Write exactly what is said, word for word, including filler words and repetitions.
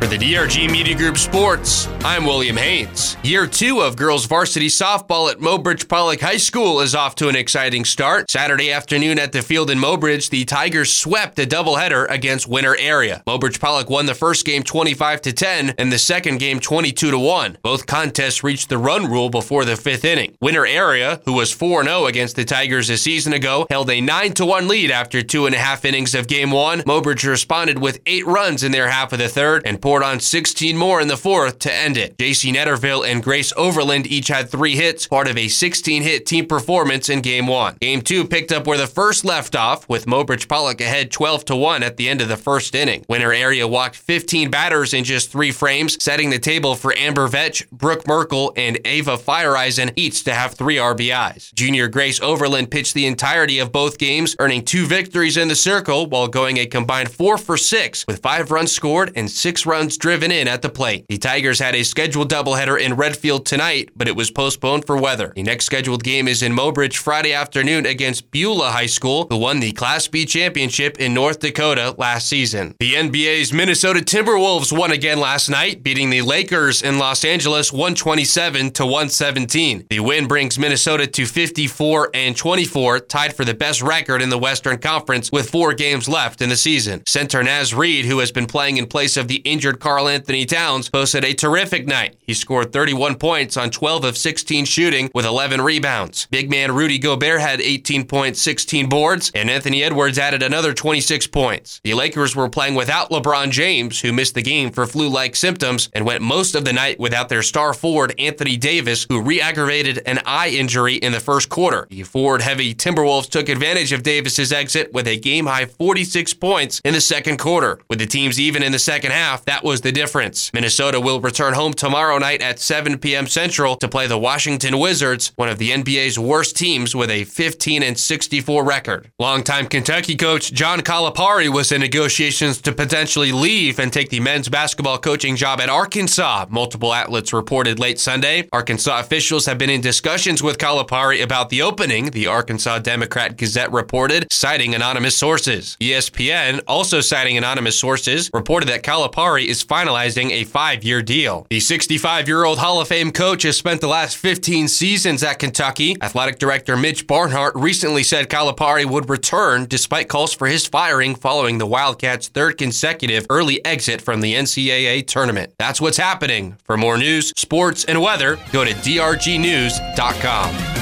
For the D R G Media Group Sports, I'm William Haynes. Year two of girls varsity softball at Mobridge Pollock High School is off to an exciting start. Saturday afternoon at the field in Mobridge, the Tigers swept a doubleheader against Winter Area. Mobridge Pollock won the first game twenty-five to ten and the second game twenty-two to one. Both contests reached the run rule before the fifth inning. Winter Area, who was four and oh against the Tigers a season ago, held a nine to one lead after two and a half innings of game one. Mobridge responded with eight runs in their half of the third and poured on sixteen more in the fourth to end it. J C Netterville and Grace Overland each had three hits, part of a sixteen-hit team performance in game one. Game two picked up where the first left off, with Mobridge Pollock ahead twelve to one at the end of the first inning. Winter Area walked fifteen batters in just three frames, setting the table for Amber Vetch, Brooke Merkel, and Ava Fireeisen each to have three R B Is. Junior Grace Overland pitched the entirety of both games, earning two victories in the circle while going a combined four for six, with five runs scored and six runs driven in at the plate. The Tigers had a scheduled doubleheader in Redfield tonight, but it was postponed for weather. The next scheduled game is in Mobridge Friday afternoon against Beulah High School, who won the Class B championship in North Dakota last season. The N B A's Minnesota Timberwolves won again last night, beating the Lakers in Los Angeles one twenty-seven to one seventeen. The win brings Minnesota to fifty-four and twenty-four, tied for the best record in the Western Conference with four games left in the season. Center Naz Reid, who has been playing in place of the injured Karl Anthony Towns, posted a terrific night. He scored thirty-one points on twelve of sixteen shooting with eleven rebounds. Big man Rudy Gobert had eighteen points, sixteen boards, and Anthony Edwards added another twenty-six points. The Lakers were playing without LeBron James, who missed the game for flu-like symptoms, and went most of the night without their star forward Anthony Davis, who re-aggravated an eye injury in the first quarter. The forward-heavy Timberwolves took advantage of Davis's exit with a game-high forty-six points in the second quarter. With the teams even in the second half, that was the difference. Minnesota will return home tomorrow night at seven p.m. Central to play the Washington Wizards, one of the N B A's worst teams with a fifteen and sixty-four record. Longtime Kentucky coach John Calipari was in negotiations to potentially leave and take the men's basketball coaching job at Arkansas, multiple outlets reported late Sunday. Arkansas officials have been in discussions with Calipari about the opening, the Arkansas Democrat-Gazette reported, citing anonymous sources. E S P N, also citing anonymous sources, reported that Calipari is finalizing a five-year deal. The sixty-five-year-old Hall of Fame coach has spent the last fifteen seasons at Kentucky. Athletic director Mitch Barnhart recently said Calipari would return despite calls for his firing following the Wildcats' third consecutive early exit from the N C double A tournament. That's what's happening. For more news, sports, and weather, go to D R G news dot com.